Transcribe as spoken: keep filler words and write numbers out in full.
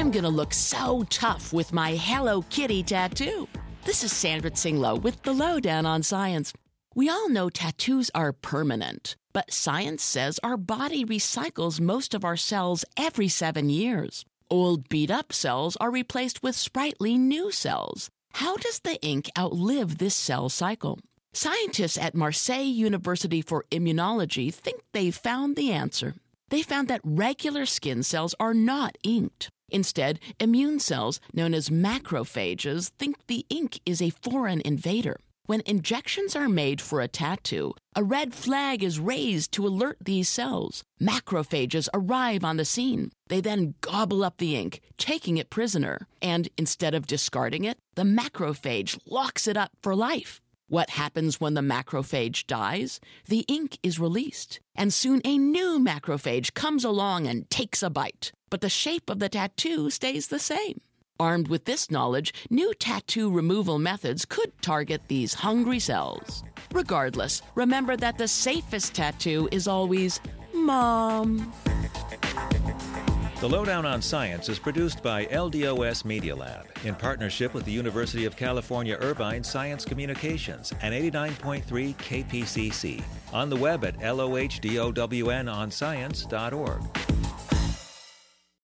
I'm gonna look so tough with my Hello Kitty tattoo. This is Sandra Tsinglow with the Lowdown on Science. We all know tattoos are permanent, but science says our body recycles most of our cells every seven years. Old beat-up cells are replaced with sprightly new cells. How does the ink outlive this cell cycle? Scientists at Marseille University for Immunology think they've found the answer. They found that regular skin cells are not inked. Instead, immune cells, known as macrophages, think the ink is a foreign invader. When injections are made for a tattoo, a red flag is raised to alert these cells. Macrophages arrive on the scene. They then gobble up the ink, taking it prisoner. And instead of discarding it, the macrophage locks it up for life. What happens when the macrophage dies? The ink is released, and soon a new macrophage comes along and takes a bite. But the shape of the tattoo stays the same. Armed with this knowledge, new tattoo removal methods could target these hungry cells. Regardless, remember that the safest tattoo is always Mom. The Lowdown on Science is produced by L D O S Media Lab in partnership with the University of California Irvine Science Communications and eighty-nine point three K P C C. On the web at lohdowonscience dot org.